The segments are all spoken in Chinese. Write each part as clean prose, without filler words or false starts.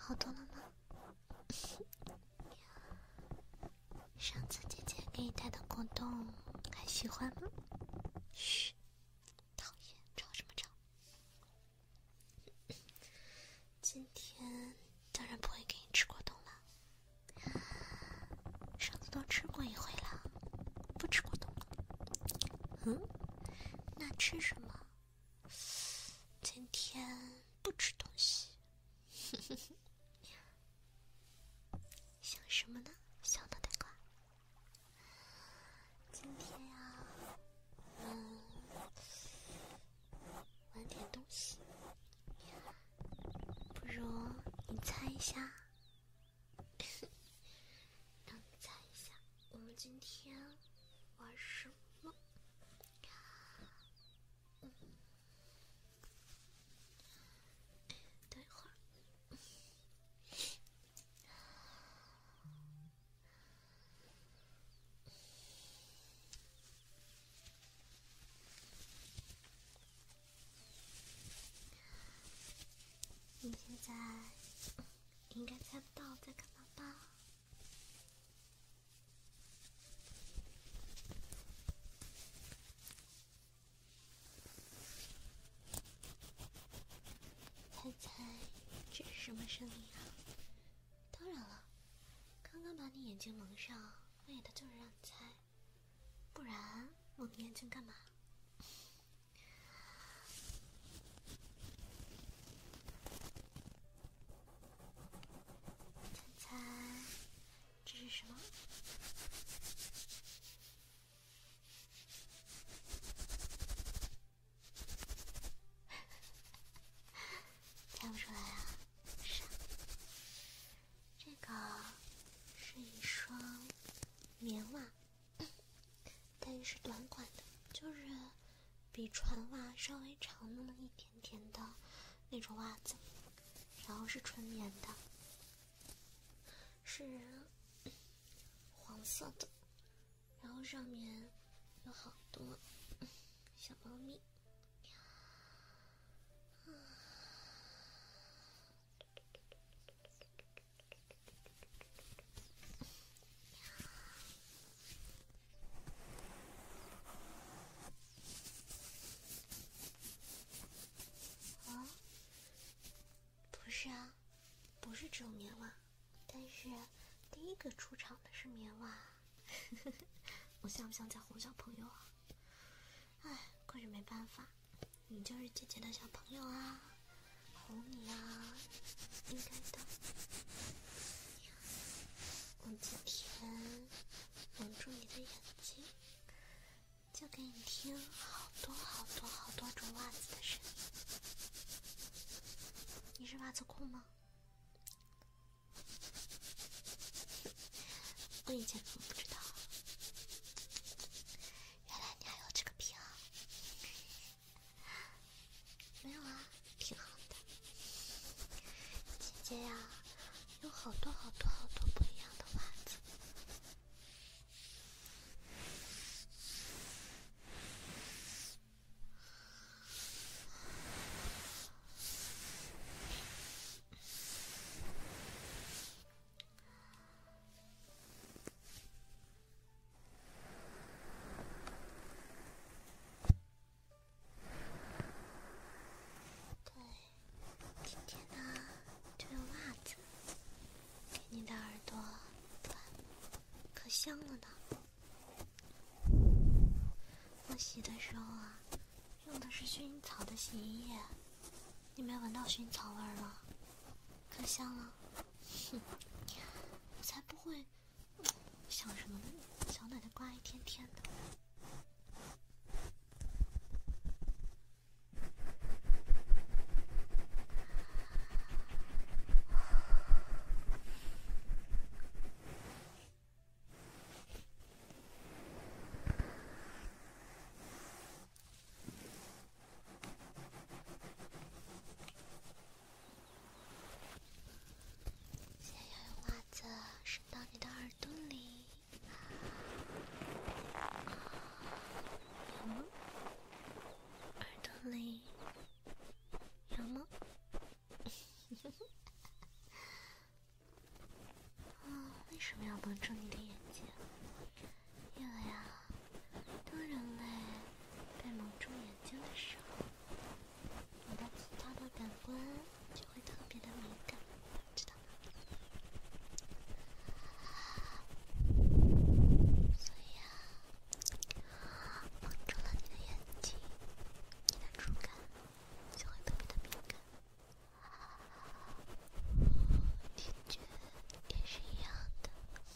好多了吗？上次姐姐给你戴的果冻还喜欢吗？嘘，讨厌，吵什么吵？今天当然不会给你吃果冻了，上次都吃过一回了，不吃果冻了。那吃什么？今天不吃东西。想什么呢，小脑袋瓜？今天呀，玩点东西。不如你猜一下，让你猜一下，我们今天玩什么？等一会儿。你现在应该猜不到我在干嘛吧？猜猜这是什么声音啊？当然了，刚刚把你眼睛蒙上，为的就是让你猜，不然蒙你眼睛干嘛？猜猜这是什么？猜不出来啊？傻。这个是一双棉袜，但是短款的，就是比船袜稍微长那么一点点的那种袜子，然后是纯棉的，是黄色的，然后上面有好多小猫咪。不是啊，不是只有棉袜，但是第一个出场的是棉袜。我像不像在哄小朋友啊？哎，可是没办法，你就是姐姐的小朋友啊，哄你啊，应该的。我今天蒙住你的眼睛，就给你听好多好多好多种袜子的声音。你是袜子控吗？我以前怎么不知道啊？原来你还有这个癖好。没有啊，挺好的。姐姐呀，有好多好多好多不一样的袜子。对，今天呢，就用袜子给你的耳朵暖，可香了呢。我洗的时候啊，用的是薰衣草的洗衣液，你没闻到薰衣草味儿吗？可香了。哼，我才不会想什么呢，小奶奶瓜一天天的。现在要用袜子伸到你的耳朵里。 什么要蒙住你的眼睛？因为啊，当人类被蒙住眼睛的时候，你的其他的感官就会特别的敏感，知道吗？所以啊，蒙住了你的眼睛，你的触感就会特别的敏感。听觉也是一样的。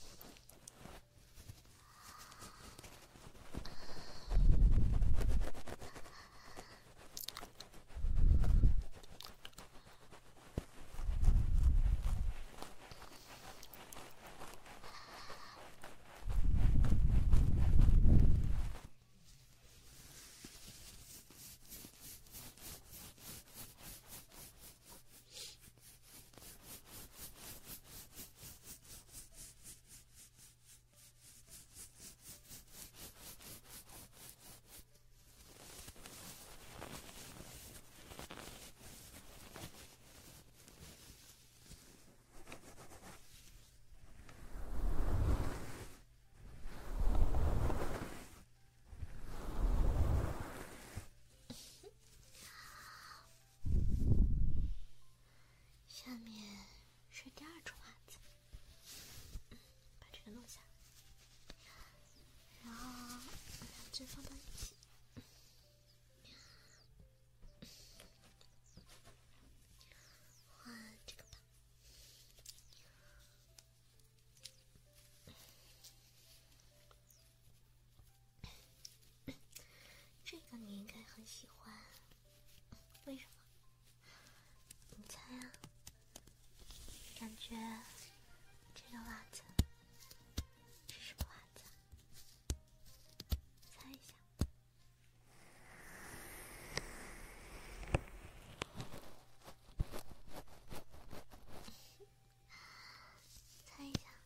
下面是第二种袜子，把这个弄下来，然后两只放到一起，换这个吧。这个你应该很喜欢，为什么？你猜啊？感觉这个袜子是什么袜子？猜一下。猜一下。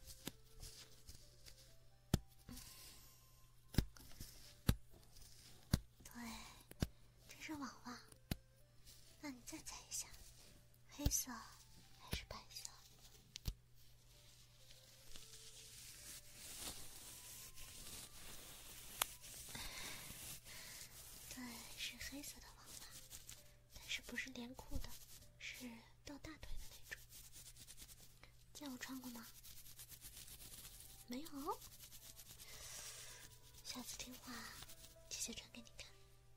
对，这是网袜。那你再猜一下，黑色还是白色？对，是黑色的网袜，但是不是连裤的，是到大腿的那种。见我穿过吗？没有。下次听话，姐姐穿给你看。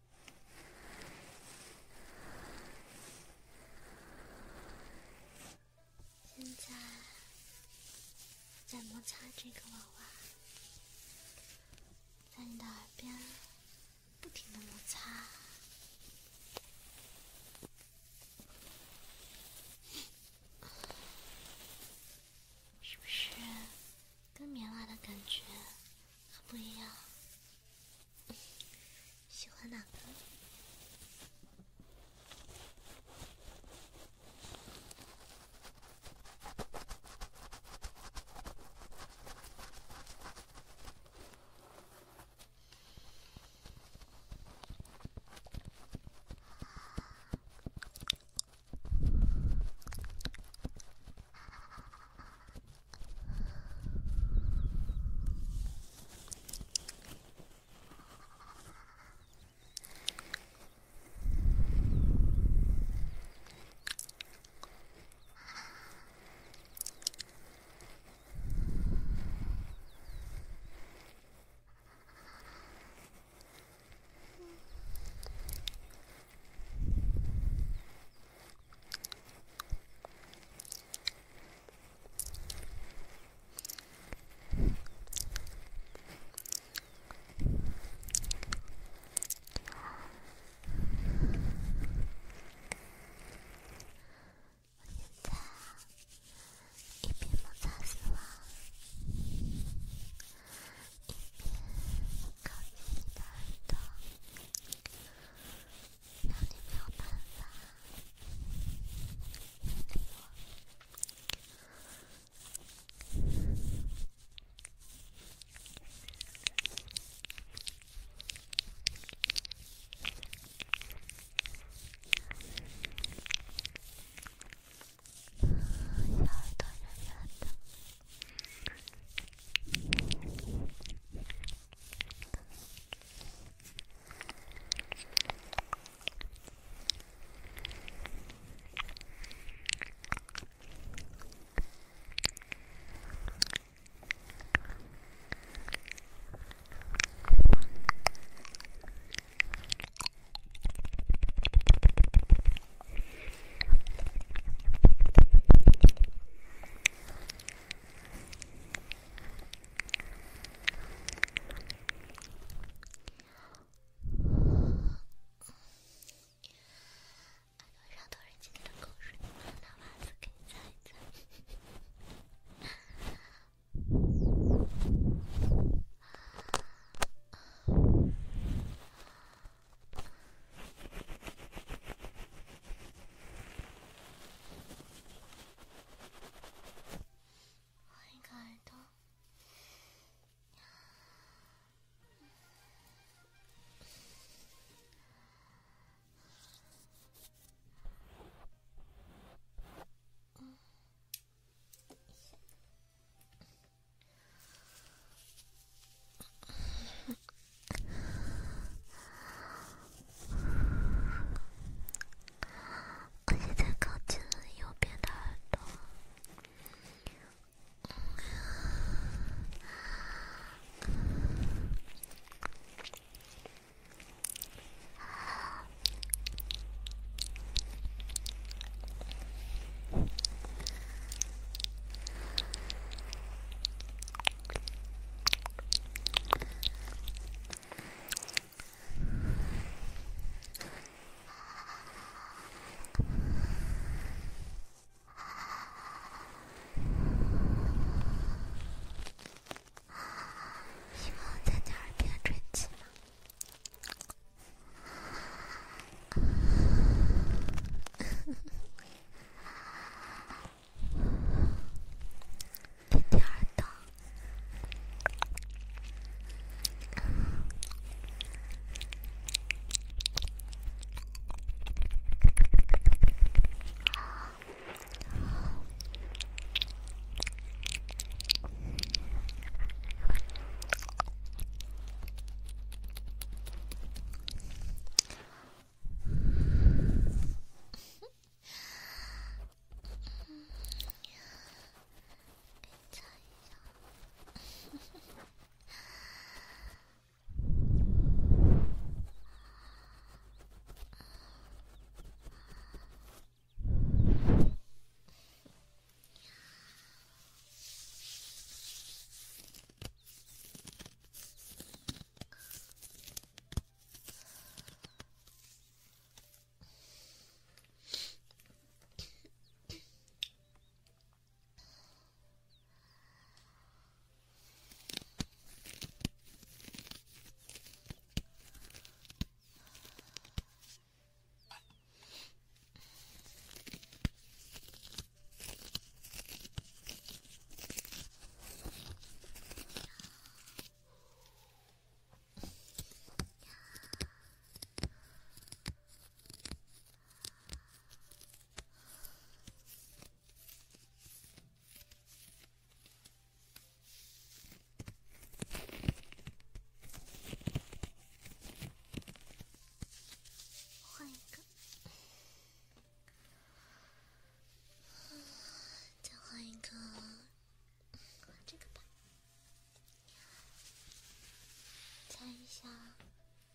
现在在摩擦这个网袜，在你的耳边不停的摩擦。是不是跟棉袜的感觉很不一样？喜欢哪个？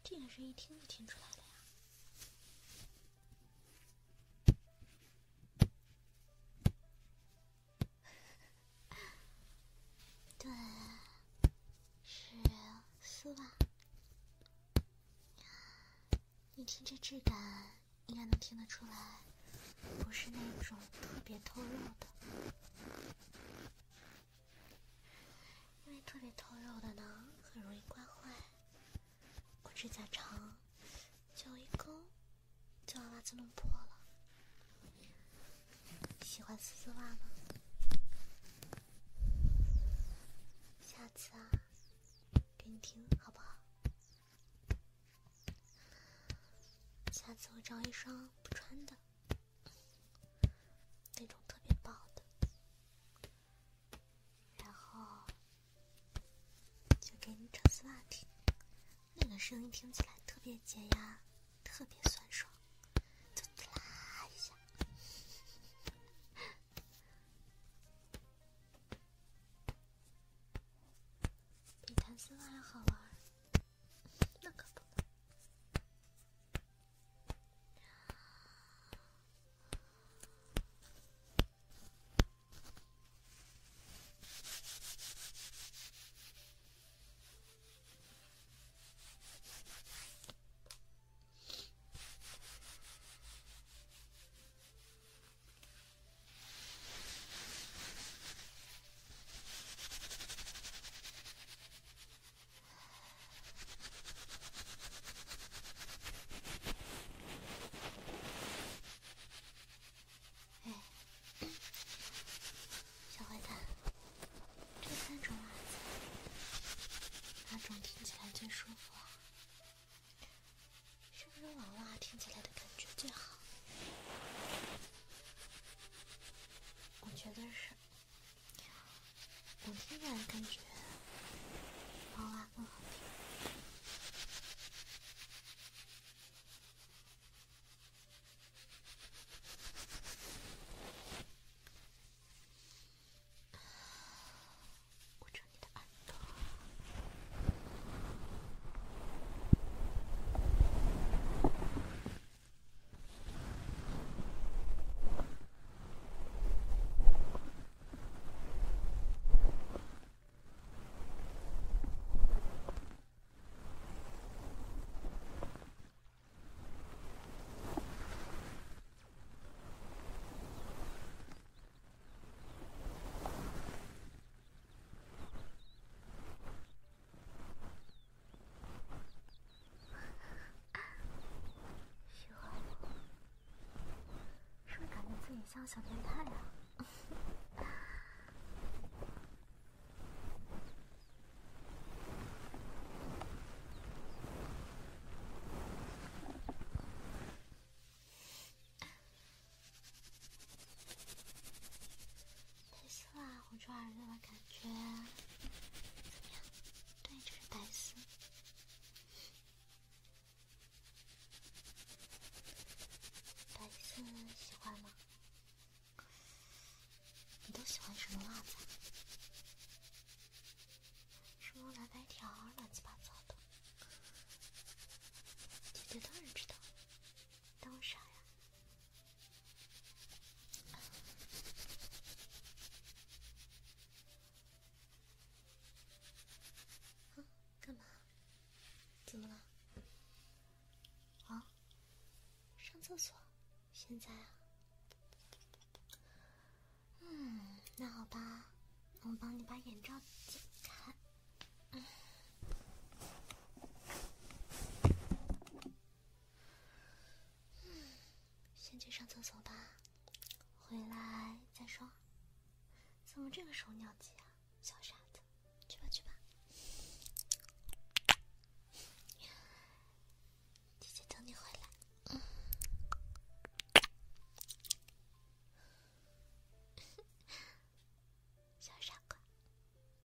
这个是一听就听出来的呀。对，是丝袜。你听这质感，应该能听得出来，不是那种特别透肉的。因为特别透肉的呢，很容易刮坏。我指甲长，脚一勾，就把袜子弄破了。喜欢丝袜吗？下次啊，给你听好不好？下次我找一双不穿的，那种特别薄的，然后就给你扯丝袜听，那个声音听起来特别解压，特别酸爽，就啦一下。比弹丝袜要好玩，那可不能。小坏蛋，这3种袜子，哪种听起来最舒服啊？是不是网袜听起来的感觉最好？我觉得是。我听起来感觉网袜更好听。捂着你的耳朵。喜欢我，是不是感觉自己像小变态啊？配丝袜捂住耳朵的感觉怎么样？对，这是白丝。白丝喜欢吗？你都喜欢什么袜子？什么蓝白条，乱七八糟的。姐姐当然知道，当我傻呀？干嘛？怎么了？啊？上厕所？现在啊？那好吧，我帮你把眼罩解开。先去上厕所吧，回来再说。怎么这个时候尿急啊？